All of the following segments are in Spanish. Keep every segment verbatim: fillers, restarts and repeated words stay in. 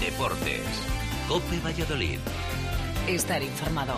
Deportes. COPE Valladolid. Estar informado.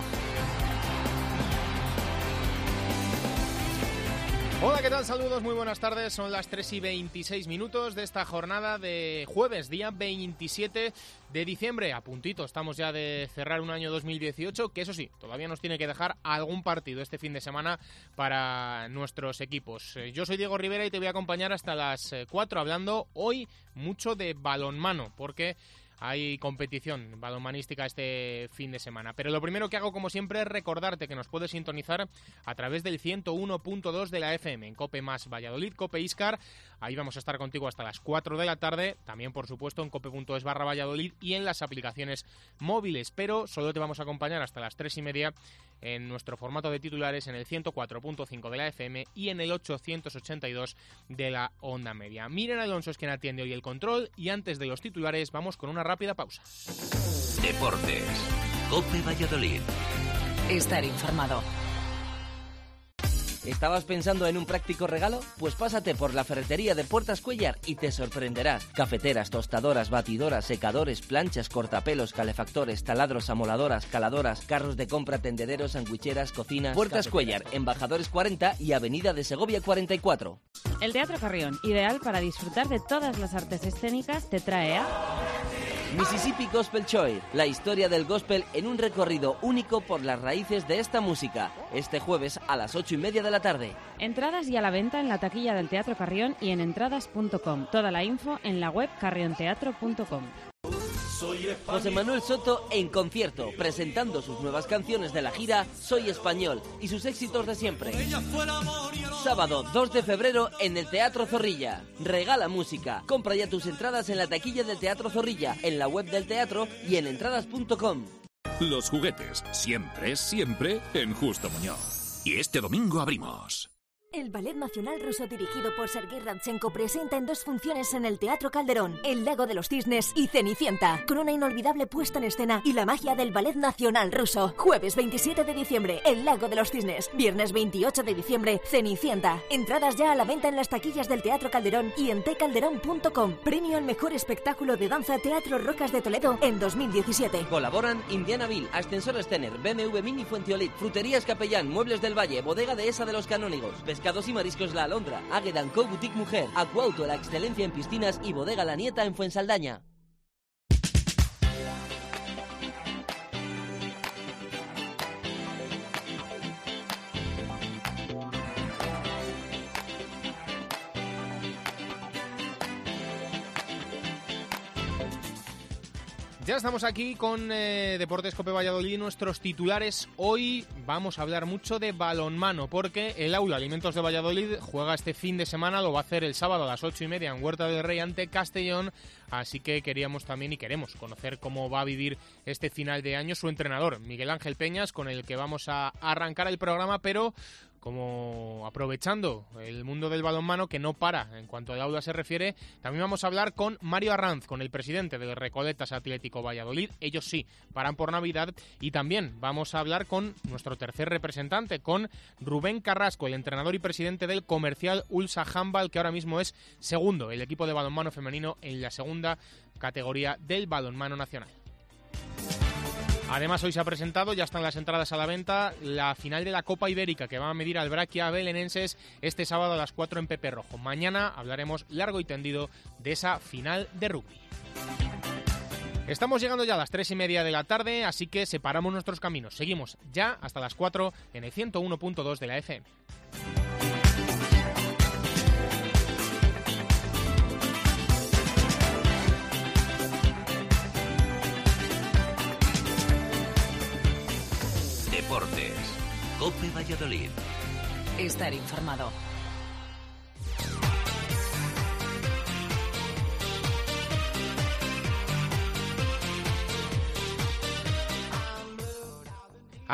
Hola, ¿qué tal? Saludos, muy buenas tardes. Son las tres y veintiséis minutos de esta jornada de jueves, día veintisiete de diciembre. A puntito, estamos ya de cerrar un año dos mil dieciocho, que eso sí, todavía nos tiene que dejar algún partido este fin de semana para nuestros equipos. Yo soy Diego Rivera y te voy a acompañar hasta las cuatro hablando hoy mucho de balonmano, porque hay competición balonmanística este fin de semana. Pero lo primero que hago, como siempre, es recordarte que nos puedes sintonizar a través del ciento uno punto dos de la F M, en COPE más Valladolid, COPE Iscar. Ahí vamos a estar contigo hasta las cuatro de la tarde. También, por supuesto, en cope.es barra Valladolid y en las aplicaciones móviles. Pero solo te vamos a acompañar hasta las tres y media en nuestro formato de titulares en el ciento cuatro punto cinco de la F M y en el ochocientos ochenta y dos de la onda media. Miren Alonso es quien atiende hoy el control, y antes de los titulares vamos con una rápida pausa. Deportes. COPE Valladolid. Estar informado. ¿Estabas pensando en un práctico regalo? Pues pásate por la ferretería de Puertas Cuéllar y te sorprenderás. Cafeteras, tostadoras, batidoras, secadores, planchas, cortapelos, calefactores, taladros, amoladoras, caladoras, carros de compra, tendederos, sandwicheras, cocinas... Puertas Cuéllar, Embajadores cuarenta y Avenida de Segovia cuarenta y cuatro. El Teatro Carrión, ideal para disfrutar de todas las artes escénicas, te trae a... Mississippi Gospel Choir, la historia del gospel en un recorrido único por las raíces de esta música. Este jueves a las ocho y media de la tarde. Entradas y a la venta en la taquilla del Teatro Carrión y en entradas punto com. Toda la info en la web carrionteatro punto com. José Manuel Soto en concierto, presentando sus nuevas canciones de la gira Soy Español y sus éxitos de siempre. Sábado dos de febrero en el Teatro Zorrilla. Regala música. Compra ya tus entradas en la taquilla del Teatro Zorrilla, en la web del teatro y en entradas punto com. Los juguetes, siempre, siempre en Justo Muñoz. Y este domingo abrimos. El Ballet Nacional Ruso, dirigido por Sergei Radchenko, presenta en dos funciones en el Teatro Calderón El Lago de los Cisnes y Cenicienta, con una inolvidable puesta en escena y la magia del Ballet Nacional Ruso. Jueves veintisiete de diciembre, El Lago de los Cisnes. Viernes veintiocho de diciembre, Cenicienta. Entradas ya a la venta en las taquillas del Teatro Calderón y en te calderón punto com. Premio al mejor espectáculo de danza Teatro Rocas de Toledo en dos mil diecisiete. Colaboran Indianaville, Ascensores Tener, B M W Mini Fuenteolit, Fruterías Capellán, Muebles del Valle, Bodega Dehesa de los Canónigos, Pescados y Mariscos La Alondra, Águeda and Co Boutique Mujer, Acuauto, la excelencia en piscinas y Bodega La Nieta en Fuensaldaña. Ya estamos aquí con eh, Deportes COPE Valladolid y nuestros titulares. Hoy vamos a hablar mucho de balonmano, porque el Aula Alimentos de Valladolid juega este fin de semana, lo va a hacer el sábado a las ocho y media en Huerta del Rey ante Castellón, así que queríamos también y queremos conocer cómo va a vivir este final de año su entrenador, Miguel Ángel Peñas, con el que vamos a arrancar el programa, pero como aprovechando el mundo del balonmano que no para en cuanto al Aula se refiere, también vamos a hablar con Mario Arranz, con el presidente del Recoletas Atlético Valladolid. Ellos sí paran por Navidad, y también vamos a hablar con nuestro tercer representante, con Rubén Carrasco, el entrenador y presidente del Comercial Ulsa Handball, que ahora mismo es segundo, el equipo de balonmano femenino en la segunda categoría del balonmano nacional. Además, hoy se ha presentado, ya están las entradas a la venta, la final de la Copa Ibérica, que va a medir al Braquia Belenenses este sábado a las cuatro en Pepe Rojo. Mañana hablaremos largo y tendido de esa final de rugby. Estamos llegando ya a las tres y media de la tarde, así que separamos nuestros caminos. Seguimos ya hasta las cuatro en el ciento uno punto dos de la F M. Deportes. COPE Valladolid. Estar informado.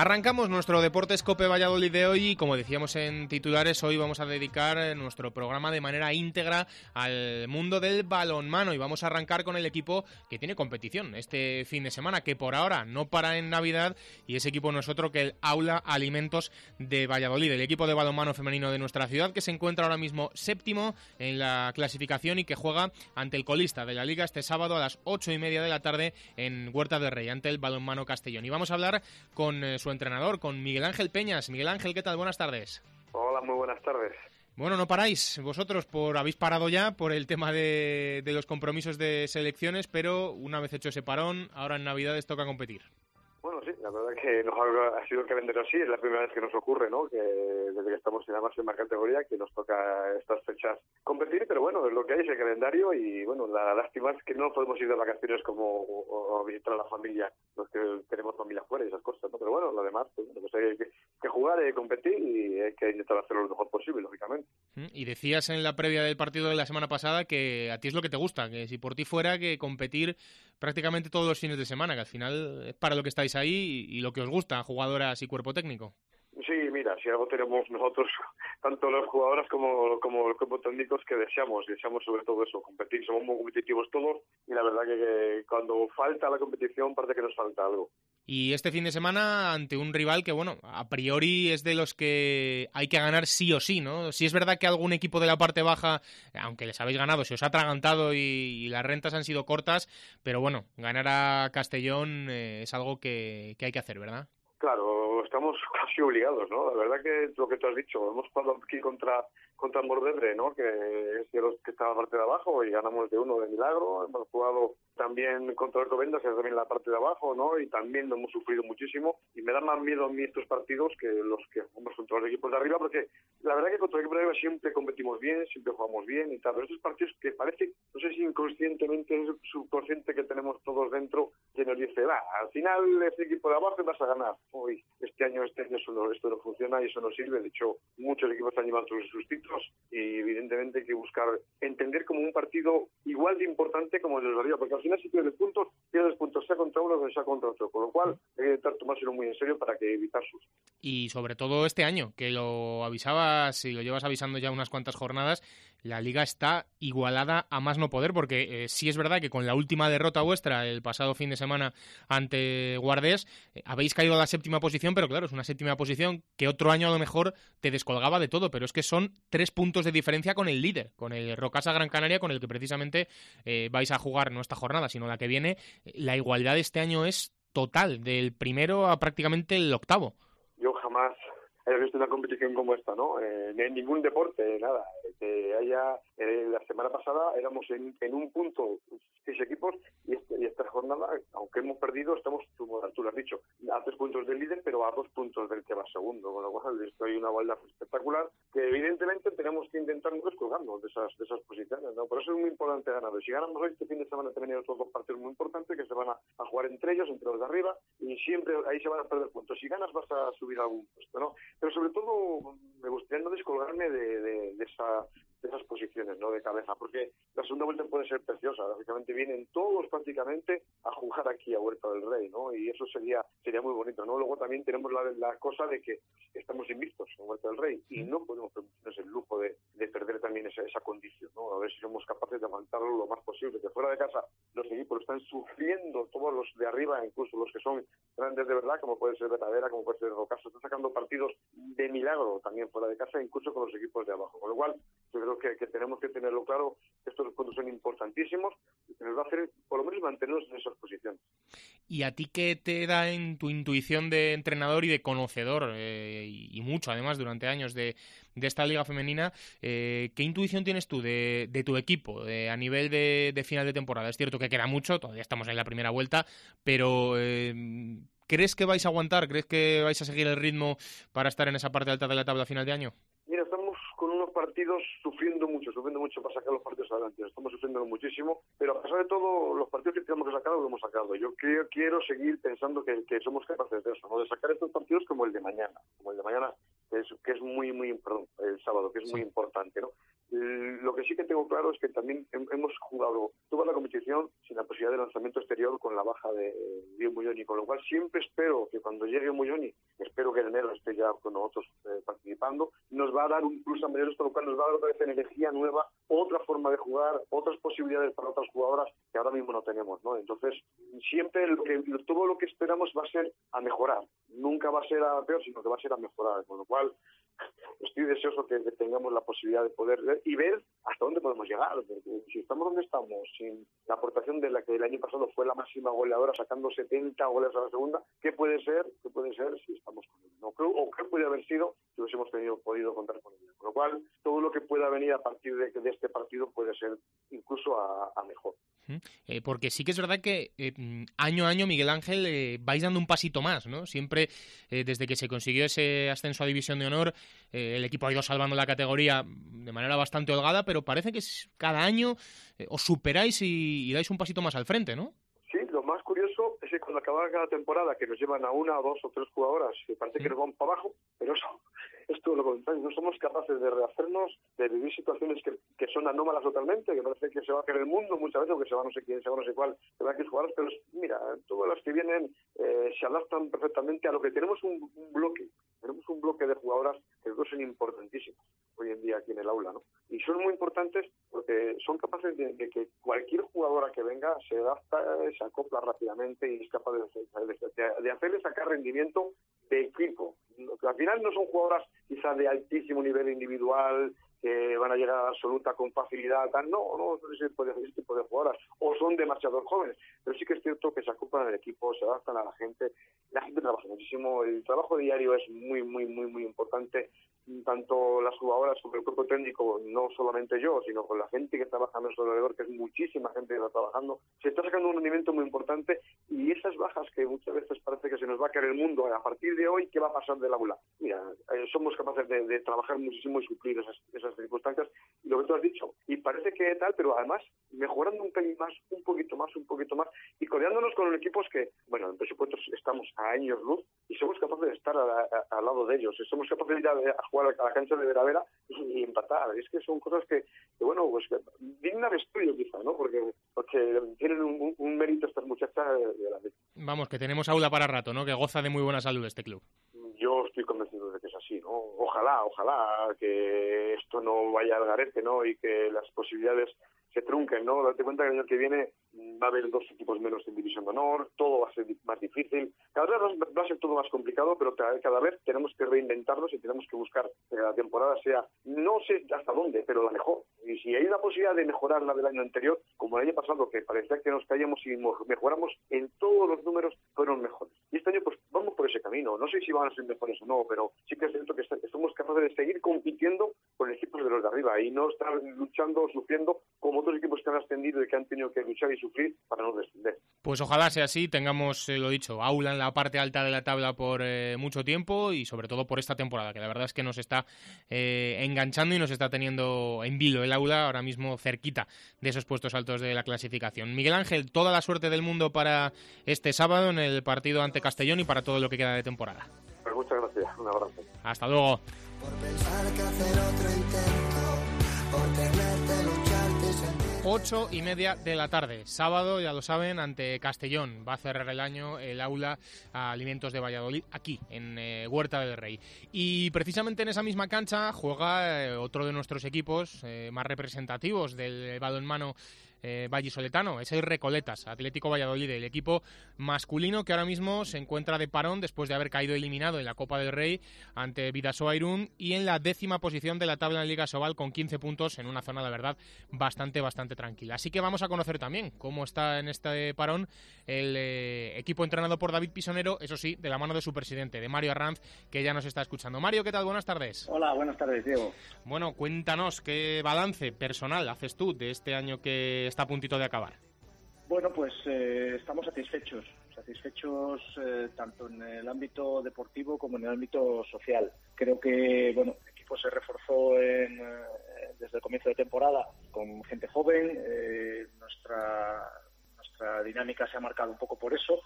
Arrancamos nuestro Deportes Cope Valladolid de hoy y, como decíamos en titulares, hoy vamos a dedicar nuestro programa de manera íntegra al mundo del balonmano y vamos a arrancar con el equipo que tiene competición este fin de semana, que por ahora no para en Navidad, y ese equipo no es otro que el Aula Alimentos de Valladolid, el equipo de balonmano femenino de nuestra ciudad, que se encuentra ahora mismo séptimo en la clasificación y que juega ante el colista de la Liga este sábado a las ocho y media de la tarde en Huerta del Rey, ante el Balonmano Castellón. Y vamos a hablar con eh, su entrenador, con Miguel Ángel Peñas. Miguel Ángel, ¿qué tal? Buenas tardes. Hola, muy buenas tardes. Bueno, no paráis vosotros, por habéis parado ya por el tema de, de los compromisos de selecciones, pero una vez hecho ese parón, ahora en Navidades toca competir. Bueno, sí, la verdad que nos ha, ha sido el calendario así, es la primera vez que nos ocurre, ¿no? Que desde que estamos en la máxima categoría, que nos toca estas fechas competir, pero bueno, es lo que hay, es el calendario y bueno, la lástima es que no podemos ir de vacaciones como o, o visitar a la familia, los que tenemos familia fuera y esas cosas, ¿no? Pero bueno, lo demás, pues, pues hay que, que jugar, hay que competir y hay que intentar hacerlo lo mejor posible, lógicamente. Y decías en la previa del partido de la semana pasada que a ti es lo que te gusta, que si por ti fuera que competir prácticamente todos los fines de semana, que al final es para lo que estáis ahí y, y lo que os gusta, jugadoras y cuerpo técnico. Sí, mira, si algo tenemos nosotros, tanto las jugadoras como, como los cuerpos técnicos, que deseamos, deseamos sobre todo eso, competir, somos muy competitivos todos y la verdad que, que cuando falta la competición parece que nos falta algo. Y este fin de semana ante un rival que, bueno, a priori es de los que hay que ganar sí o sí, ¿no? Sí es verdad que algún equipo de la parte baja, aunque les habéis ganado, se os ha atragantado y, y las rentas han sido cortas, pero bueno, ganar a Castellón eh, es algo que, que hay que hacer, ¿verdad? Claro, estamos casi obligados, ¿no? La verdad que lo que tú has dicho, hemos jugado aquí contra contra Morvedre, ¿no? Que es de los que está en la parte de abajo y ganamos de uno de milagro. Hemos jugado también contra Alcobendas, que es también la parte de abajo, ¿no? Y también lo hemos sufrido muchísimo. Y me da más miedo a mí estos partidos que los que jugamos contra los equipos de arriba, porque la verdad que contra el equipo de arriba siempre competimos bien, siempre jugamos bien y tal. Pero estos partidos que parece, no sé si inconscientemente, subconsciente que tenemos todos dentro, que nos dice, va, al final este equipo de abajo vas a ganar. Uy, este año, este año eso no, esto no funciona y eso no sirve. De hecho, muchos equipos están llevando sus, sus títulos y evidentemente hay que buscar entender como un partido igual de importante como el de los de arriba, porque al final si pierdes puntos, pierdes puntos sea contra uno o sea contra otro, con lo cual hay que intentar tomárselo muy en serio para que evitar sus. Y sobre todo este año, que lo avisabas y lo llevas avisando ya unas cuantas jornadas, la Liga está igualada a más no poder, porque eh, sí es verdad que con la última derrota vuestra el pasado fin de semana ante Guardés, eh, habéis caído a la séptima posición, pero claro, es una séptima posición que otro año a lo mejor te descolgaba de todo, pero es que son tres puntos de diferencia con el líder, con el Rocasa Gran Canaria, con el que precisamente eh, vais a jugar no esta jornada, sino la que viene. La igualdad este año es total, del primero a prácticamente el octavo. Yo jamás he visto una competición como esta, ¿no? Eh, en ningún deporte, nada. Que haya, eh, la semana pasada éramos en, en un punto seis equipos y, este, y esta jornada, aunque hemos perdido, estamos, tú, tú lo has dicho, a tres puntos del líder, pero a dos puntos del que va segundo, con lo cual esto hay una igualdad espectacular que evidentemente tenemos que intentar no descolgarnos de esas, de esas posiciones, ¿no? Por eso es muy importante ganar. Si ganamos hoy, este fin de semana también hay otros dos partidos muy importantes que se van a, a jugar entre ellos, entre los de arriba, y siempre ahí se van a perder puntos. Si ganas vas a subir algún puesto, ¿no? Pero sobre todo me gustaría no descolgarme de, de, de esa de esas posiciones, ¿no? De cabeza, porque la segunda vuelta puede ser preciosa. Lógicamente vienen todos prácticamente a jugar aquí a Huerta del Rey, ¿no? Y eso sería sería muy bonito, ¿no? Luego también tenemos la, la cosa de que estamos invictos en Huerta del Rey y no podemos permitirnos el lujo de, de perder también esa, esa condición, ¿no? A ver si somos capaces de aguantarlo lo más posible. Que fuera de casa los equipos están sufriendo, todos los de arriba, incluso los que son grandes de verdad, como puede ser Vetadera, como puede ser Rocasa, están sacando partidos de milagro también fuera de casa, incluso con los equipos de abajo. Con lo cual, yo creo que, que tenemos que tenerlo claro, estos puntos son importantísimos y que nos va a hacer, por lo menos, mantenernos en esas posiciones. ¿Y a ti qué te da en tu intuición de entrenador y de conocedor, eh, y, y mucho además durante años de, de esta liga femenina, eh, qué intuición tienes tú de, de tu equipo de, a nivel de, de final de temporada? Es cierto que queda mucho, todavía estamos en la primera vuelta, pero eh, ¿crees que vais a aguantar? ¿Crees que vais a seguir el ritmo para estar en esa parte alta de la tabla a final de año? Mira, estamos con unos partidos sufriendo mucho, sufriendo mucho para sacar los partidos adelante. Estamos sufriendo muchísimo, pero a pesar de todo, los partidos que tenemos que sacar los hemos sacado. Yo quiero, quiero seguir pensando que, que somos capaces de eso, ¿no? De sacar estos partidos como el de mañana, como el de mañana, que es, que es muy, muy, perdón, el sábado, que es sí. muy importante, ¿no? Lo que sí que tengo claro es que también hemos jugado toda la competición sin la posibilidad de lanzamiento exterior con la baja de Dio Mulloni, con lo cual siempre espero que cuando llegue Mulloni, espero que en enero esté ya con nosotros eh, participando, nos va a dar un plus a mayores, con lo cual nos va a dar otra vez energía nueva, otra forma de jugar, otras posibilidades para otras jugadoras que ahora mismo no tenemos, ¿no? Entonces, siempre lo que, todo lo que esperamos va a ser a mejorar, nunca va a ser a peor, sino que va a ser a mejorar, con lo cual estoy deseoso que, que tengamos la posibilidad de poder ver y ver hasta dónde podemos llegar, porque si estamos donde estamos, sin la aportación de la que el año pasado fue la máxima goleadora, sacando setenta goles a la segunda, ¿qué puede ser? ¿Qué puede ser si estamos con él? ¿No? ¿O qué puede haber sido si hubiésemos tenido, podido contar con ella? Con lo cual, todo lo que pueda venir a partir de, de este partido puede ser incluso a, a mejor. Eh, porque sí que es verdad que eh, año a año, Miguel Ángel, eh, vais dando un pasito más, ¿no? Siempre, eh, desde que se consiguió ese ascenso a División de Honor, eh, el equipo ha ido salvando la categoría de manera bastante holgada, pero parece que cada año eh, os superáis y, y dais un pasito más al frente, ¿no? Sí, lo más curioso es que cuando acaba cada temporada, que nos llevan a una, dos o tres jugadoras, que parece sí. que nos van para abajo, pero eso es todo lo contrario. No somos capaces de rehacernos, de vivir situaciones que, que son anómalas totalmente, que parece que se va a caer el mundo muchas veces, o que se va no sé quién, se va no sé cuál, se va a que jugadores, pero mira, todas las que vienen eh, se adaptan perfectamente a lo que tenemos un, un bloque. Tenemos un bloque de jugadoras que son importantísimas hoy en día aquí en el aula, ¿no? Y son muy importantes porque son capaces de, de que cualquier jugadora que venga se adapta, se acopla rápidamente y es capaz de, de, de hacerle sacar rendimiento de equipo. Al final no son jugadoras quizás de altísimo nivel individual, que van a llegar a la absoluta con facilidad, tal. no, no son ese tipo, de, ese tipo de jugadoras, o son demasiado jóvenes, pero sí que es cierto que se acoplan al equipo, se adaptan a la gente, la gente trabaja muchísimo, el trabajo diario es muy, muy, muy, muy importante, tanto las jugadoras como el cuerpo técnico, no solamente yo, sino con la gente que trabaja a nuestro alrededor, que es muchísima gente que está trabajando, se está sacando un rendimiento muy importante, y esas bajas que muchas veces parece que se nos va a caer el mundo, a partir de hoy, ¿qué va a pasar del aula? Mira, eh, somos capaces de, de trabajar muchísimo y suplir esas, esas circunstancias, y lo que tú has dicho, y parece que tal, pero además mejorando un pelín más, un poquito más, un poquito más, y codeándonos con equipos que, bueno, en presupuestos estamos a años luz, y somos capaces de estar a, a, al lado de ellos, y somos capaces de ir a, a jugar a la cancha de Vera Vera y, y empatar. Es que son cosas que, que bueno, pues que, digna de estudio quizá, ¿no? Porque, porque tienen un, un, un mérito estas muchachas de, de la vez. Vamos, que tenemos aula para rato, ¿no? Que goza de muy buena salud este club. Yo estoy convencido de que es así, ¿no? Ojalá, ojalá que esto no vaya al garete, ¿no? Y que las posibilidades se trunquen, ¿no? Date cuenta que el año que viene va a haber dos equipos menos en División de Honor, todo va a ser más difícil, cada vez va a ser todo más complicado, pero cada, cada vez tenemos que reinventarnos y tenemos que buscar que la temporada sea, no sé hasta dónde, pero la mejor. Y si hay una posibilidad de mejorar la del año anterior, como el año pasado, que parecía que nos caíamos y mejoramos en todos los números, fueron mejores. Y este año, pues, vamos por ese camino. No sé si van a ser mejores o no, pero sí que es cierto que somos capaces de seguir compitiendo con equipos de los de arriba y no estar luchando o sufriendo como otros equipos que han ascendido y que han tenido que luchar y sufrir para no descender. Pues ojalá sea así, tengamos, eh, lo dicho, aula en la parte alta de la tabla por eh, mucho tiempo y sobre todo por esta temporada, que la verdad es que nos está eh, enganchando y nos está teniendo en vilo el aula ahora mismo cerquita de esos puestos altos de la clasificación. Miguel Ángel, toda la suerte del mundo para este sábado en el partido ante Castellón y para todo lo que queda de temporada. Pues muchas gracias, un abrazo. Hasta luego. Por pensar que hacer otro intento, por tenerte, lucharte, sentir... Ocho y media de la tarde, sábado, ya lo saben, ante Castellón. Va a cerrar el año el aula a Alimentos de Valladolid, aquí, en eh, Huerta del Rey. Y precisamente en esa misma cancha juega eh, otro de nuestros equipos eh, más representativos del balonmano Eh, vallisoletano, es el Recoletas, Atlético Valladolid, el equipo masculino que ahora mismo se encuentra de parón después de haber caído eliminado en la Copa del Rey ante Bidasoa Irún y en la décima posición de la tabla en Liga Sobal con quince puntos en una zona, la verdad, bastante, bastante tranquila. Así que vamos a conocer también cómo está en este parón el eh, equipo entrenado por David Pisonero, eso sí, de la mano de su presidente, de Mario Arranz, que ya nos está escuchando. Mario, ¿qué tal? Buenas tardes. Hola, buenas tardes, Diego. Bueno, cuéntanos qué balance personal haces tú de este año que está a puntito de acabar. Bueno, pues eh, estamos satisfechos, satisfechos eh, tanto en el ámbito deportivo como en el ámbito social. Creo que, bueno, el equipo se reforzó en, eh, desde el comienzo de temporada con gente joven, eh, nuestra, nuestra dinámica se ha marcado un poco por eso,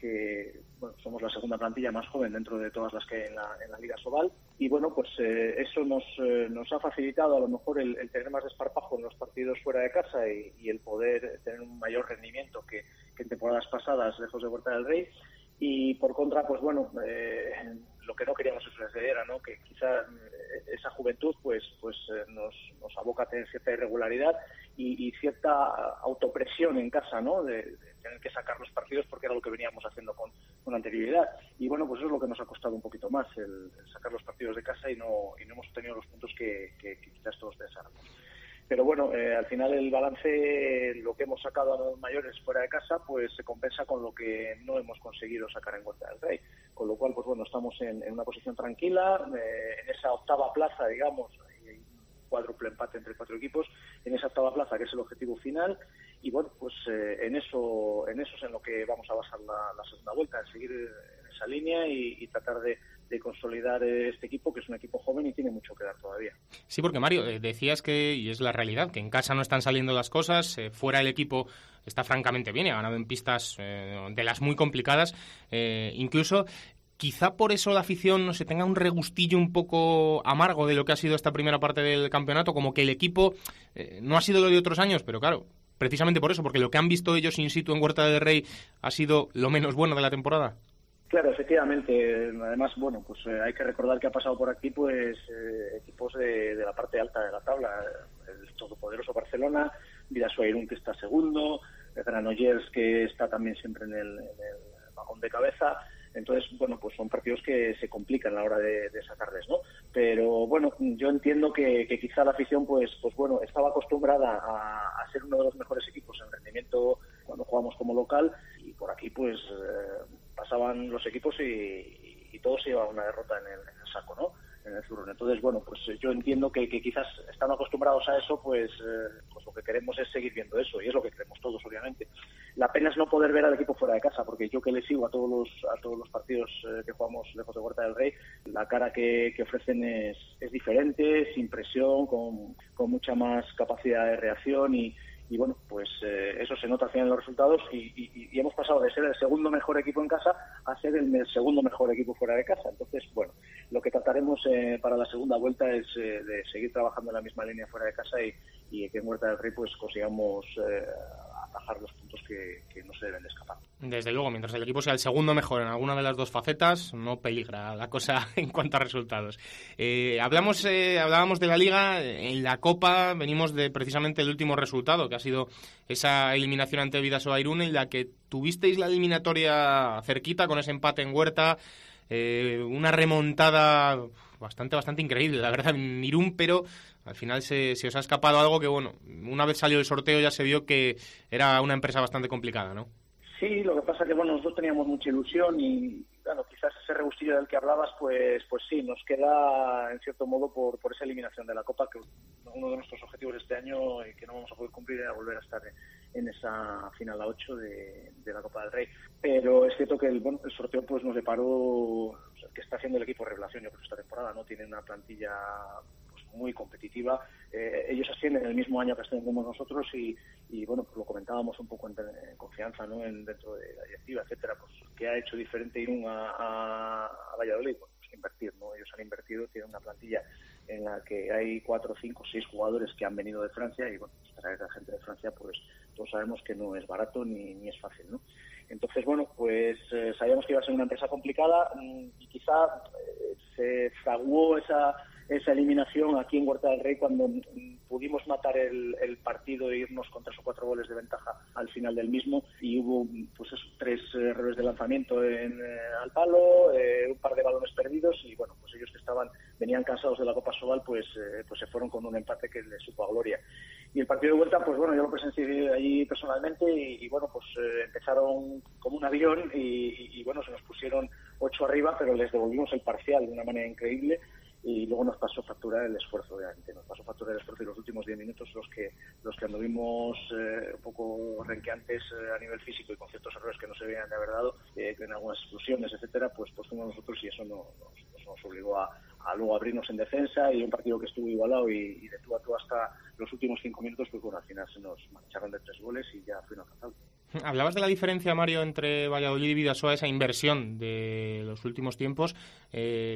que bueno, somos la segunda plantilla más joven dentro de todas las que hay en la, en la Liga Sobal, y bueno, pues eh, eso nos, eh, nos ha facilitado a lo mejor el, el tener más desparpajo en los partidos fuera de casa y, y el poder tener un mayor rendimiento que, que en temporadas pasadas lejos de Huerta del Rey. Y por contra, pues bueno, eh, lo que no queríamos suceder era, ¿no?, que quizá esa juventud pues pues eh, nos, nos aboca a tener cierta irregularidad y, y cierta autopresión en casa, ¿no?, de, de tener que sacar los partidos porque era lo que veníamos haciendo con, con anterioridad. Y bueno, pues eso es lo que nos ha costado un poquito más, el, el sacar los partidos de casa y no, y no hemos obtenido los puntos que, que, que quizás todos pensáramos. Pero bueno, eh, al final el balance, lo que hemos sacado a los mayores fuera de casa, pues se compensa con lo que no hemos conseguido sacar en Huerta del Rey. Con lo cual, pues bueno, estamos en, en una posición tranquila, eh, en esa octava plaza, digamos, hay un cuádruple empate entre cuatro equipos, en esa octava plaza que es el objetivo final. Y bueno, pues eh, en eso en eso es en lo que vamos a basar la, la segunda vuelta, en seguir en esa línea y, y tratar de, de consolidar este equipo, que es un equipo joven y tiene mucho que dar todavía. Sí, porque Mario, eh, decías que, y es la realidad, que en casa no están saliendo las cosas, eh, fuera el equipo está francamente bien y ha ganado en pistas eh, de las muy complicadas, eh, incluso... Quizá por eso la afición no se tenga un regustillo un poco amargo de lo que ha sido esta primera parte del campeonato, como que el equipo eh, no ha sido lo de otros años, pero claro, precisamente por eso, porque lo que han visto ellos in situ en Huerta del Rey ha sido lo menos bueno de la temporada. Claro, efectivamente. Además, bueno, pues eh, hay que recordar que ha pasado por aquí pues eh, equipos de, de la parte alta de la tabla, el todopoderoso Barcelona, Vidasoa Irún, que está segundo, el Granollers, que está también siempre en el, en el vagón de cabeza. Entonces, bueno, pues son partidos que se complican a la hora de, de sacarles, ¿no? Pero, bueno, yo entiendo que, que quizá la afición, pues pues bueno, estaba acostumbrada a, a ser uno de los mejores equipos en rendimiento cuando jugamos como local, y por aquí, pues, eh, pasaban los equipos y, y todos se llevaban una derrota en el, en el saco, ¿no?, en el zurrón. Entonces, bueno, pues yo entiendo que, que quizás estando acostumbrados a eso, pues, eh, pues lo que queremos es seguir viendo eso, y es lo que queremos todos, obviamente. La pena es no poder ver al equipo fuera de casa, porque yo que le sigo a todos los a todos los partidos eh, que jugamos lejos de Huerta del Rey, la cara que, que ofrecen es, es diferente, sin presión, con, con mucha más capacidad de reacción y Y bueno, pues eh, eso se nota al final en los resultados y, y, y hemos pasado de ser el segundo mejor equipo en casa a ser el segundo mejor equipo fuera de casa. Entonces, bueno, lo que trataremos eh, para la segunda vuelta es eh, de seguir trabajando en la misma línea fuera de casa y, y que en Huerta del Rey pues consigamos eh, atajar los puntos que, que no se deben de escapar. Desde luego, mientras el equipo sea el segundo mejor en alguna de las dos facetas, no peligra la cosa en cuanto a resultados. Eh, hablamos, eh, hablábamos de la Liga, en la Copa venimos de precisamente el último resultado, que ha sido esa eliminación ante Vidasoa Irún, en la que tuvisteis la eliminatoria cerquita con ese empate en Huerta, eh, una remontada bastante, bastante increíble, la verdad, en Irún, pero al final se, se os ha escapado algo que, bueno, una vez salió el sorteo ya se vio que era una empresa bastante complicada, ¿no? Sí, lo que pasa que, bueno, nosotros teníamos mucha ilusión y, bueno, quizás ese regustillo del que hablabas, pues pues sí, nos queda, en cierto modo, por, por esa eliminación de la Copa, que uno de nuestros objetivos de este año y que no vamos a poder cumplir era volver a estar en, en esa final a ocho de, de la Copa del Rey. Pero es cierto que el, bueno, el sorteo pues nos deparó, o sea, que está haciendo el equipo revelación, yo creo, esta temporada, ¿no? Tiene una plantilla muy competitiva. Eh, ellos ascienden el mismo año que ascendemos nosotros y, y bueno, pues lo comentábamos un poco en, en confianza, ¿no?, en, dentro de la directiva, etcétera. Pues ¿qué ha hecho diferente Irún a, a, a Valladolid? Bueno, pues invertir, ¿no? Ellos han invertido, tienen una plantilla en la que hay cuatro, cinco, seis jugadores que han venido de Francia y bueno, pues traer a la gente de Francia, pues todos sabemos que no es barato ni, ni es fácil, ¿no? Entonces, bueno, pues eh, sabíamos que iba a ser una empresa complicada y quizá eh, se fraguó esa esa eliminación aquí en Huerta del Rey cuando pudimos matar el, el partido e irnos con tres o cuatro goles de ventaja al final del mismo y hubo pues eso, tres errores de lanzamiento en, eh, al palo, eh, un par de balones perdidos y bueno, pues ellos que estaban venían cansados de la Copa Sobal pues eh, pues se fueron con un empate que les supo a gloria. Y el partido de vuelta, pues bueno, yo lo presencié allí personalmente y, y bueno, pues eh, empezaron como un avión y, y, y bueno, se nos pusieron ocho arriba, pero les devolvimos el parcial de una manera increíble. Y luego nos pasó factura el esfuerzo, obviamente. Nos pasó factura el esfuerzo y los últimos diez minutos los que los que anduvimos eh, un poco renqueantes eh, a nivel físico y con ciertos errores que no se veían de haber dado, eh, en algunas exclusiones, etcétera, pues, pues fuimos nosotros y eso no, nos, nos obligó a, a luego abrirnos en defensa y un partido que estuvo igualado y, y de tú a tú hasta los últimos cinco minutos, pues bueno, al final se nos marcharon de tres goles y ya fue inalcanzable. Hablabas de la diferencia, Mario, entre Valladolid y Bidasoa, esa inversión de los últimos tiempos. Eh,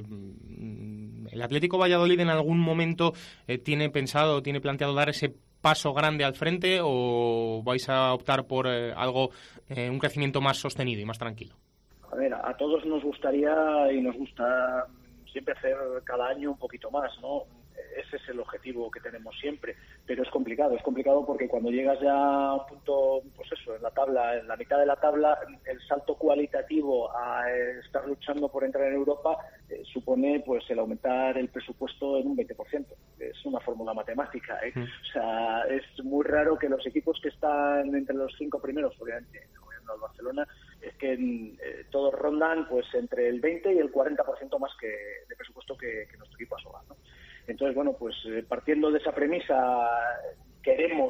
¿El Atlético Valladolid en algún momento eh, tiene pensado, tiene planteado dar ese paso grande al frente o vais a optar por eh, algo, eh, un crecimiento más sostenido y más tranquilo? A ver, a todos nos gustaría y nos gusta siempre hacer cada año un poquito más, ¿no? Ese es el objetivo que tenemos siempre, pero es complicado, es complicado porque cuando llegas ya a un punto, pues eso, en la tabla, en la mitad de la tabla, el salto cualitativo a estar luchando por entrar en Europa eh, supone pues el aumentar el presupuesto en un veinte por ciento. Es una fórmula matemática, ¿eh? Mm. O sea, es muy raro que los equipos que están entre los cinco primeros, obviamente, incluyendo al Barcelona, es que eh, todos rondan pues entre el veinte y el cuarenta por ciento más que de presupuesto que, que nuestro equipo Asoga, ¿no? Entonces, bueno, pues eh, partiendo de esa premisa, queremos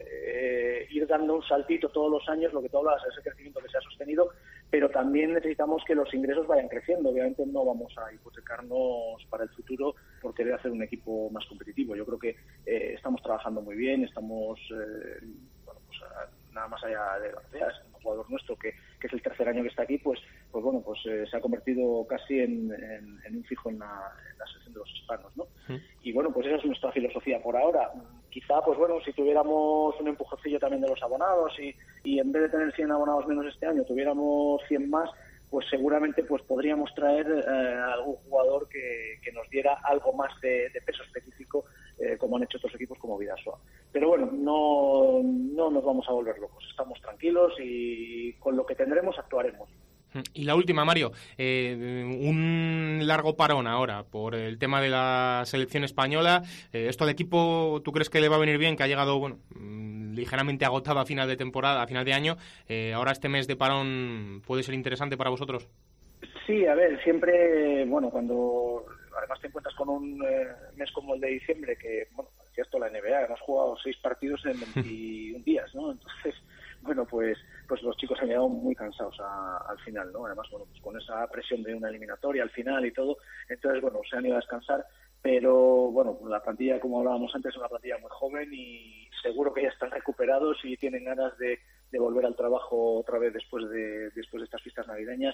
eh, ir dando un saltito todos los años, lo que tú hablabas, ese crecimiento que se ha sostenido, pero también necesitamos que los ingresos vayan creciendo. Obviamente no vamos a hipotecarnos para el futuro por querer hacer un equipo más competitivo. Yo creo que eh, estamos trabajando muy bien, estamos, eh, bueno, pues nada más allá de García, es un jugador nuestro que, que es el tercer año que está aquí, pues pues bueno, pues eh, se ha convertido casi en, en, en un fijo en la, en la selección de los hispanos, ¿no? Sí. Y bueno, pues esa es nuestra filosofía por ahora. Quizá, pues bueno, si tuviéramos un empujecillo también de los abonados y, y en vez de tener cien abonados menos este año, tuviéramos cien más, pues seguramente pues podríamos traer eh, a algún jugador que, que nos diera algo más de, de peso específico, eh, como han hecho otros equipos como Bidasoa. Pero bueno, no, no nos vamos a volver locos, estamos tranquilos y con lo que tendremos actuaremos. Y la última, Mario, eh, un largo parón ahora por el tema de la selección española. Eh, ¿Esto al equipo tú crees que le va a venir bien, que ha llegado bueno ligeramente agotado a final de temporada, a final de año? Eh, ¿Ahora este mes de parón puede ser interesante para vosotros? Sí, a ver, siempre, bueno, cuando además te encuentras con un eh, mes como el de diciembre, que, bueno, es cierto, la N B A, hemos jugado seis partidos en veintiún días, ¿no? Entonces, bueno, pues pues los chicos han llegado muy cansados a, al final, ¿no? Además, bueno, pues con esa presión de una eliminatoria al final y todo, entonces, bueno, se han ido a descansar, pero, bueno, la plantilla, como hablábamos antes, es una plantilla muy joven y seguro que ya están recuperados y tienen ganas de, de volver al trabajo otra vez después de después de estas fiestas navideñas.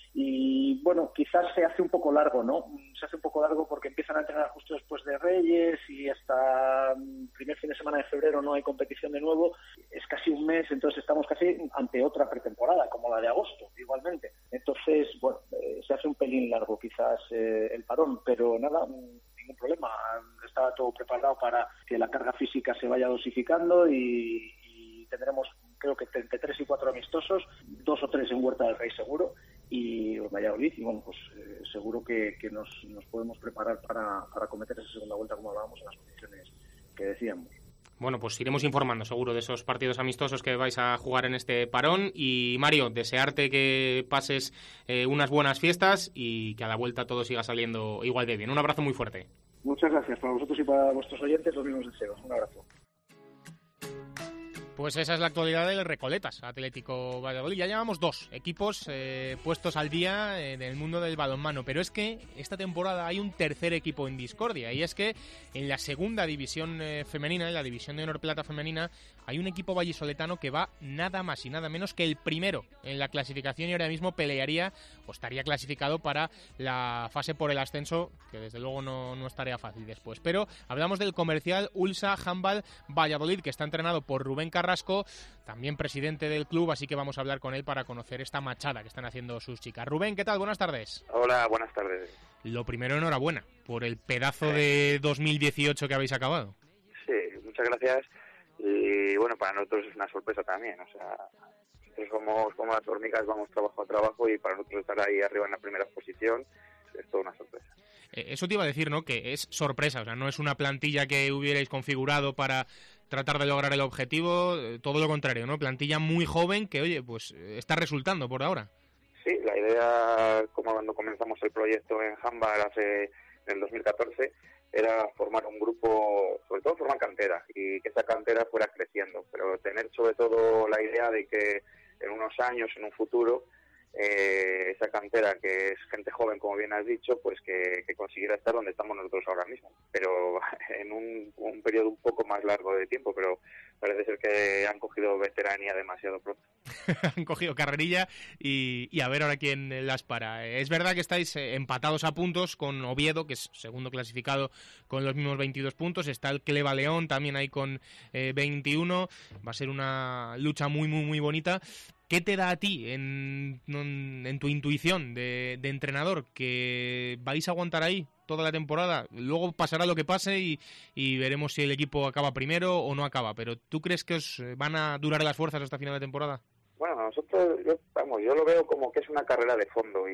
Y bueno, quizás se hace un poco largo, ¿no? Se hace un poco largo porque empiezan a entrenar justo después de Reyes y hasta el primer fin de semana de febrero no hay competición de nuevo. Es casi un mes, entonces estamos casi ante otra pretemporada, como la de agosto, igualmente. Entonces, bueno, eh, se hace un pelín largo quizás eh, el parón, pero nada, ningún problema. Está todo preparado para que la carga física se vaya dosificando y, y tendremos, creo que entre tres y cuatro amistosos, dos o tres en Huerta del Rey seguro, y Valladolid, y bueno, pues eh, seguro que, que nos, nos podemos preparar para, para cometer esa segunda vuelta como hablábamos en las condiciones que decíamos. Bueno, pues iremos informando seguro de esos partidos amistosos que vais a jugar en este parón. Y Mario, desearte que pases eh, unas buenas fiestas y que a la vuelta todo siga saliendo igual de bien. Un abrazo muy fuerte. Muchas gracias para vosotros y para vuestros oyentes, los mismos deseos. Un abrazo. Pues esa es la actualidad del Recoletas Atlético Valladolid. Ya llevamos dos equipos eh, puestos al día en el mundo del balonmano, pero es que esta temporada hay un tercer equipo en discordia, y es que en la segunda división eh, femenina, en la división de honor plata femenina, hay un equipo vallisoletano que va nada más y nada menos que el primero en la clasificación y ahora mismo pelearía o estaría clasificado para la fase por el ascenso, que desde luego no, no es tarea fácil después. Pero hablamos del Comercial Ulsa Handball Valladolid, que está entrenado por Rubén Carrasco, también presidente del club, así que vamos a hablar con él para conocer esta machada que están haciendo sus chicas. Rubén, ¿qué tal? Buenas tardes. Hola, buenas tardes. Lo primero, enhorabuena por el pedazo de dos mil dieciocho que habéis acabado. Sí, muchas gracias. Y bueno, para nosotros es una sorpresa también, o sea, nosotros somos como las hormigas, vamos trabajo a trabajo, y para nosotros estar ahí arriba en la primera posición es toda una sorpresa. Eso te iba a decir, ¿no? Que es sorpresa, o sea, no es una plantilla que hubierais configurado para tratar de lograr el objetivo, todo lo contrario, ¿no? Plantilla muy joven que, oye, pues está resultando por ahora. Sí, la idea, como cuando comenzamos el proyecto en Handball hace, en el dos mil catorce, era formar un grupo, sobre todo formar cantera, y que esa cantera fuera creciendo, pero tener sobre todo la idea de que en unos años, en un futuro, eh, esa cantera que es gente joven, como bien has dicho, pues que, que consiguiera estar donde estamos nosotros ahora mismo, pero en un, un periodo un poco más largo de tiempo, pero parece ser que han cogido veteranía demasiado pronto. Han cogido carrerilla y, y a ver ahora quién las para. Es verdad que estáis empatados a puntos con Oviedo, que es segundo clasificado con los mismos veintidós puntos. Está el Cleva León también ahí con eh, veintiuno. Va a ser una lucha muy, muy, muy bonita. ¿Qué te da a ti en, en, en tu intuición de, de entrenador? ¿Que vais a aguantar ahí toda la temporada? Luego pasará lo que pase y, y veremos si el equipo acaba primero o no acaba. Pero ¿tú crees que os van a durar las fuerzas hasta final de temporada? Bueno, nosotros, yo, vamos, yo lo veo como que es una carrera de fondo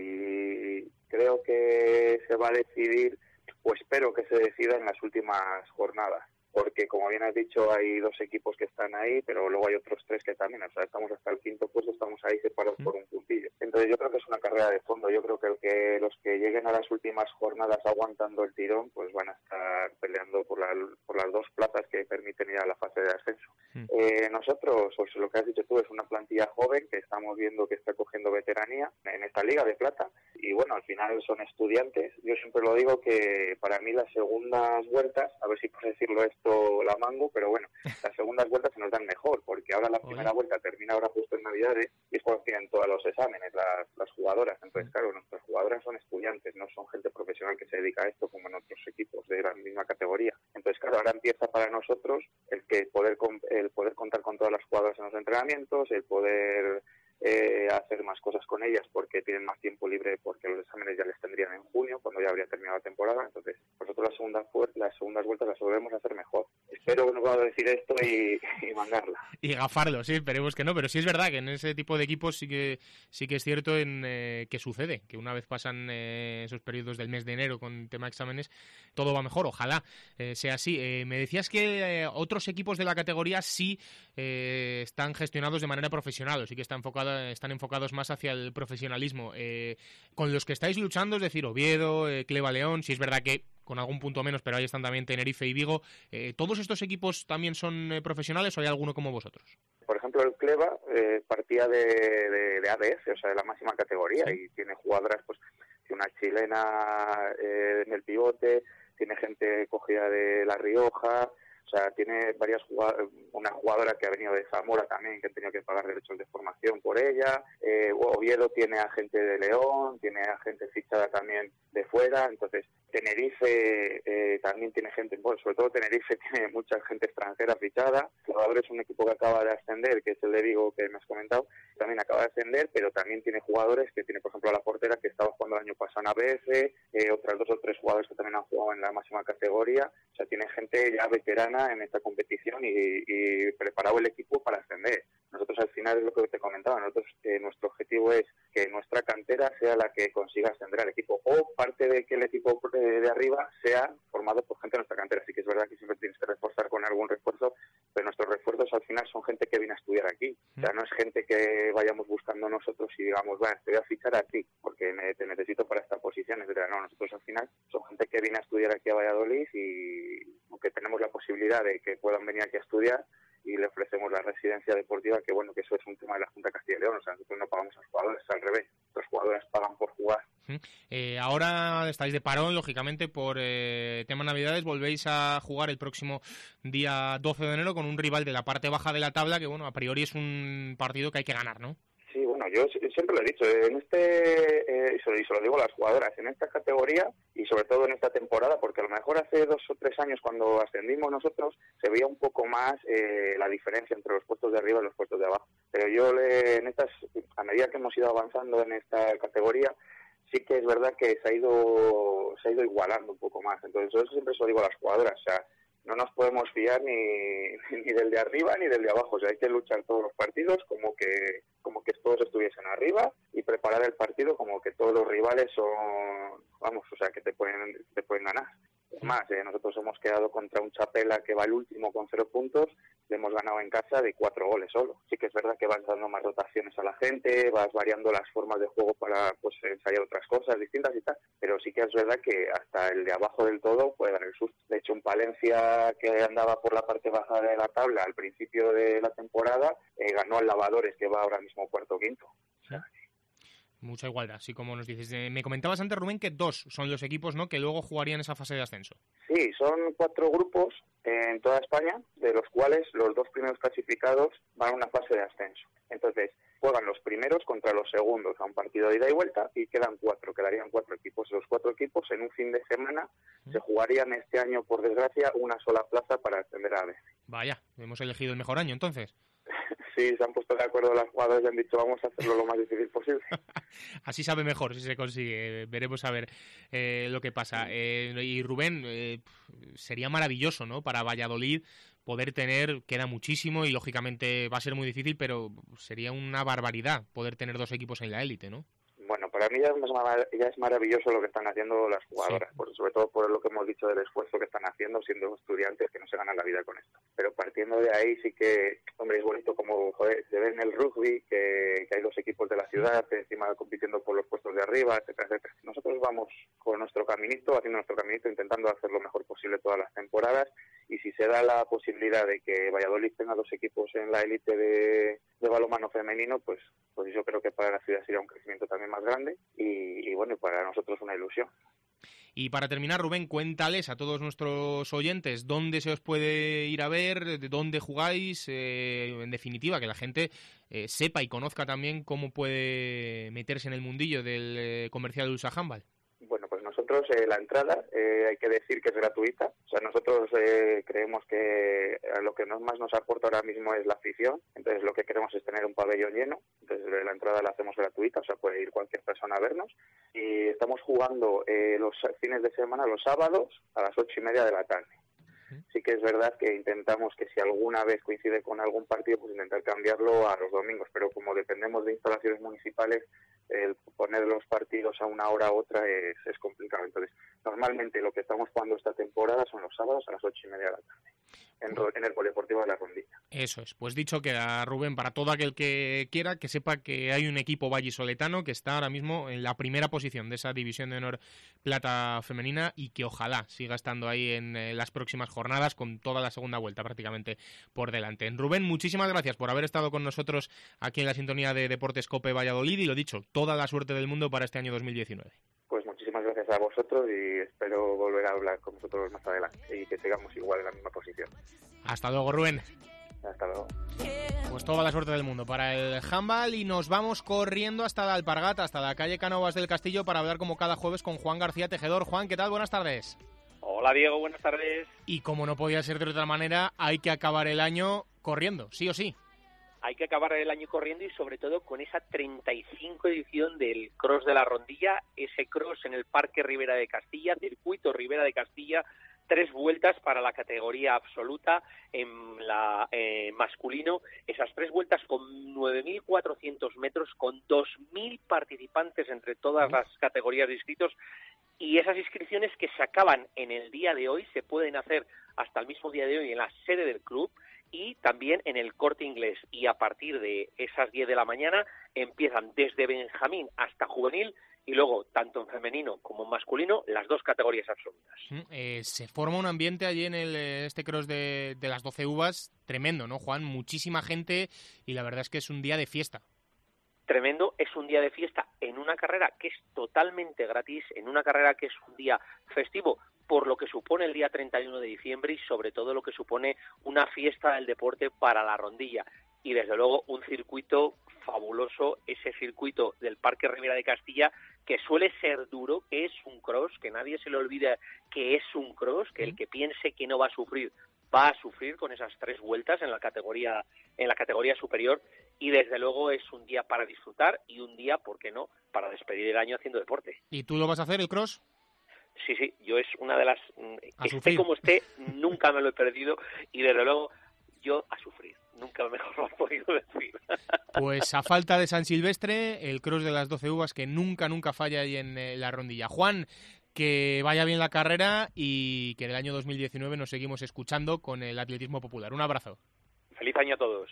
y creo que se va a decidir, o espero que se decida en las últimas jornadas. Porque, como bien has dicho, hay dos equipos que están ahí, pero luego hay otros tres que también, o sea, estamos hasta el quinto puesto, estamos ahí separados por un puntillo. Entonces yo creo que es una carrera de fondo, yo creo que, el que los que lleguen a las últimas jornadas aguantando el tirón, pues van a estar peleando por, la, por las dos plazas que permiten ir a la fase de ascenso. Mm. Eh, nosotros, pues lo que has dicho tú, es una plantilla joven que estamos viendo que está cogiendo veteranía en esta Liga de Plata, y bueno, al final son estudiantes. Yo siempre lo digo que para mí las segundas vueltas, a ver si puedo decirlo esto, la mango, pero bueno, las segundas vueltas se nos dan mejor, porque ahora la primera vuelta termina ahora justo en Navidades y es cuando tienen todos los exámenes las, las jugadoras. Entonces, claro, nuestras jugadoras son estudiantes, no son gente profesional que se dedica a esto como en otros equipos de la misma categoría. Entonces, claro, ahora empieza para nosotros el que poder el poder contar con todas las jugadoras en los entrenamientos, el poder Eh, hacer más cosas con ellas porque tienen más tiempo libre, porque los exámenes ya les tendrían en junio, cuando ya habría terminado la temporada. Entonces, nosotros las segundas, las segundas vueltas las volvemos a hacer mejor. Espero que no pueda decir esto y, y mandarla. Y gafarlo, sí, esperemos que no, pero sí es verdad que en ese tipo de equipos sí que sí que es cierto en eh, que sucede, que una vez pasan eh, esos periodos del mes de enero con tema de exámenes, todo va mejor, ojalá eh, sea así. Eh, me decías que eh, otros equipos de la categoría sí eh, están gestionados de manera profesional, o sí que están enfocados están enfocados más hacia el profesionalismo. Eh, con los que estáis luchando, es decir, Oviedo, eh, Cleva León, si es verdad que con algún punto menos, pero ahí están también Tenerife y Vigo, eh, ¿todos estos equipos también son eh, profesionales o hay alguno como vosotros? Por ejemplo, el Cleva eh, partía de, de, de A D F, o sea, de la máxima categoría, ¿sí? Y tiene jugadoras, pues, una chilena eh, en el pivote, tiene gente cogida de La Rioja. O sea, tiene varias jugadoras, una jugadora que ha venido de Zamora también, que han tenido que pagar derechos de formación por ella. Eh, Oviedo tiene a gente de León, tiene a gente fichada también de fuera. Entonces, Tenerife eh, también tiene gente, bueno, sobre todo Tenerife tiene mucha gente extranjera fichada. Clavador es un equipo que acaba de ascender, que es el de Vigo que me has comentado, también acaba de ascender, pero también tiene jugadores que tiene, por ejemplo, a la portera que estaba jugando el año pasado en A B F, eh, otras dos o tres jugadores que también han jugado en la máxima categoría. O sea, tiene gente ya veterana en esta competición y, y preparado el equipo para ascender. Nosotros al final es lo que te comentaba, nosotros eh, nuestro objetivo es que nuestra cantera sea la que consiga ascender al equipo, o parte de que el equipo de, de arriba sea formado por gente de nuestra cantera. Así que es verdad que siempre tienes que reforzar con algún refuerzo, pero nuestros refuerzos al final son gente que viene a estudiar aquí. O sea, no es gente que vayamos buscando nosotros y digamos, va, te voy a fichar a ti porque me, te necesito para esta posición, etcétera. No, nosotros al final son gente que viene a estudiar aquí a Valladolid y aunque tenemos la posibilidad de que puedan venir aquí a estudiar, y le ofrecemos la residencia deportiva, que bueno, que eso es un tema de la Junta de Castilla y León, o sea, nosotros no pagamos a los jugadores, al revés, los jugadores pagan por jugar. Eh, ahora estáis de parón, lógicamente, por eh, tema Navidades, volvéis a jugar el próximo día doce de enero con un rival de la parte baja de la tabla, que bueno, a priori es un partido que hay que ganar, ¿no? Sí, bueno, yo siempre lo he dicho, en este, eh, y se lo digo a las jugadoras, en esta categoría y sobre todo en esta temporada, porque a lo mejor hace dos o tres años cuando ascendimos nosotros se veía un poco más eh, la diferencia entre los puestos de arriba y los puestos de abajo. Pero yo le, en estas, a medida que hemos ido avanzando en esta categoría, sí que es verdad que se ha ido, se ha ido igualando un poco más. Entonces yo siempre se lo digo a las jugadoras, o sea, no nos podemos fiar ni, ni del de arriba ni del de abajo. O sea, hay que luchar todos los partidos como que como que todos estuviesen arriba y preparar el partido como que todos los rivales son, vamos, o sea, que te pueden te pueden ganar. Es más, eh, nosotros hemos quedado contra un Chapela que va el último con cero puntos, le hemos ganado en casa de cuatro goles solo. Sí que es verdad que vas dando más rotaciones a la gente, vas variando las formas de juego para pues ensayar otras cosas distintas y tal, pero sí que es verdad que hasta el de abajo del todo puede dar el susto. De hecho, un Palencia que andaba por la parte baja de la tabla al principio de la temporada, eh, ganó al Lavadores, que va ahora mismo cuarto o quinto. O sea, Mucha igualdad, así como nos dices. Eh, me comentabas antes, Rubén, que dos son los equipos, ¿no?, que luego jugarían esa fase de ascenso. Sí, son cuatro grupos en toda España, de los cuales los dos primeros clasificados van a una fase de ascenso. Entonces, juegan los primeros contra los segundos a un partido de ida y vuelta y quedan cuatro, quedarían cuatro equipos. Los cuatro equipos en un fin de semana se jugarían este año, por desgracia, una sola plaza para ascender a A B C. Vaya, hemos elegido el mejor año, entonces. Sí, se han puesto de acuerdo las jugadoras y han dicho vamos a hacerlo lo más difícil posible. Así sabe mejor si se consigue. Veremos a ver eh, lo que pasa. Eh, y Rubén, eh, sería maravilloso, ¿no?, para Valladolid poder tener, queda muchísimo y lógicamente va a ser muy difícil, pero sería una barbaridad poder tener dos equipos en la élite, ¿no? Bueno, para mí ya es, ya es maravilloso lo que están haciendo las jugadoras, sí. por, sobre todo por lo que hemos dicho del esfuerzo que están haciendo siendo estudiantes que no se ganan la vida con esto. Pero partiendo de ahí sí que, hombre, es bonito como, joder, se ve en el rugby que, que hay dos equipos de la ciudad encima compitiendo por los puestos de arriba, etcétera, etcétera. Nosotros vamos con nuestro caminito, haciendo nuestro caminito, intentando hacer lo mejor posible todas las temporadas, y si se da la posibilidad de que Valladolid tenga dos equipos en la élite de, de balonmano femenino, pues, pues yo creo que para la ciudad sería un crecimiento también más grande y, y bueno, para nosotros una ilusión. Y para terminar, Rubén, cuéntales a todos nuestros oyentes dónde se os puede ir a ver, de dónde jugáis, eh, en definitiva, que la gente eh, sepa y conozca también cómo puede meterse en el mundillo del eh, comercial de Ulsa Handball. Bueno, pues nosotros eh, la entrada eh, hay que decir que es gratuita. O sea, nosotros eh, creemos que lo que nos, más nos aporta ahora mismo es la afición. Entonces lo que queremos es tener un pabellón lleno. Entonces la entrada la hacemos gratuita, o sea, puede ir cualquier persona a vernos. Y estamos jugando eh, los fines de semana, los sábados, a las ocho y media de la tarde. Sí que es verdad que intentamos que si alguna vez coincide con algún partido, pues intentar cambiarlo a los domingos, pero como dependemos de instalaciones municipales, el poner los partidos a una hora u otra es, es complicado. Entonces, normalmente lo que estamos jugando esta temporada son los sábados a las ocho y media de la tarde, en, en el Polideportivo de la Rondilla. Eso es, pues dicho queda, Rubén, para todo aquel que quiera, que sepa que hay un equipo vallisoletano que está ahora mismo en la primera posición de esa división de honor plata femenina y que ojalá siga estando ahí en eh, las próximas jornadas con toda la segunda vuelta prácticamente por delante. Rubén, muchísimas gracias por haber estado con nosotros aquí en la sintonía de Deportes COPE Valladolid y lo dicho, toda la suerte del mundo para este año dos mil diecinueve. Pues muchísimas gracias a vosotros y espero volver a hablar con vosotros más adelante y que sigamos igual en la misma posición. Hasta luego, Rubén. Hasta luego. Pues toda la suerte del mundo para el handball y nos vamos corriendo hasta la Alpargata, hasta la calle Cánovas del Castillo para hablar como cada jueves con Juan García Tejedor. Juan, ¿qué tal? Buenas tardes. Hola Diego, buenas tardes. Y como no podía ser de otra manera, hay que acabar el año corriendo, sí o sí. Hay que acabar el año corriendo y sobre todo con esa treinta y cinco edición del Cross de la Rondilla, ese cross en el Parque Ribera de Castilla, circuito Ribera de Castilla, tres vueltas para la categoría absoluta en la eh, masculino, esas tres vueltas con nueve mil cuatrocientos metros, con dos mil participantes entre todas las categorías de inscritos, y esas inscripciones que se acaban en el día de hoy, se pueden hacer hasta el mismo día de hoy en la sede del club y también en el Corte Inglés, y a partir de esas diez de la mañana empiezan desde Benjamín hasta juvenil y luego, tanto en femenino como en masculino, las dos categorías absolutas. Eh, se forma un ambiente allí en el, este cross de, de las doce uvas tremendo, ¿no, Juan? Muchísima gente y la verdad es que es un día de fiesta. Tremendo, es un día de fiesta en una carrera que es totalmente gratis, en una carrera que es un día festivo, por lo que supone el día treinta y uno de diciembre y sobre todo lo que supone una fiesta del deporte para la Rondilla. Y desde luego un circuito fabuloso, ese circuito del Parque Ribera de Castilla, que suele ser duro, que es un cross, que nadie se le olvide que es un cross, que el que piense que no va a sufrir, va a sufrir con esas tres vueltas en la categoría, en la categoría superior, y desde luego es un día para disfrutar y un día, ¿por qué no?, para despedir el año haciendo deporte. ¿Y tú lo vas a hacer, el cross? Sí, sí, yo es una de las... Esté como esté, nunca me lo he perdido y desde luego yo a sufrir. Nunca mejor lo he podido decir. Pues a falta de San Silvestre, el cross de las doce uvas que nunca, nunca falla ahí en eh, la Rondilla. Juan, que vaya bien la carrera y que en el año dos mil diecinueve nos seguimos escuchando con el atletismo popular. Un abrazo. Feliz año a todos.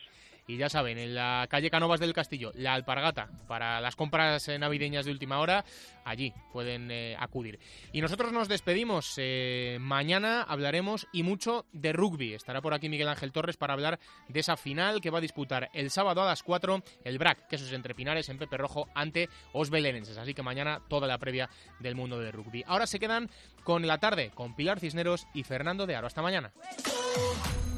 Y ya saben, en la calle Cánovas del Castillo, La Alpargata, para las compras eh, navideñas de última hora, allí pueden eh, acudir. Y nosotros nos despedimos. Eh, mañana hablaremos y mucho de rugby. Estará por aquí Miguel Ángel Torres para hablar de esa final que va a disputar el sábado a las cuatro el B R A C, que eso es entre Pinares, en Pepe Rojo, ante Os Belenenses. Así que mañana toda la previa del mundo del rugby. Ahora se quedan con la tarde, con Pilar Cisneros y Fernando de Aro. Hasta mañana.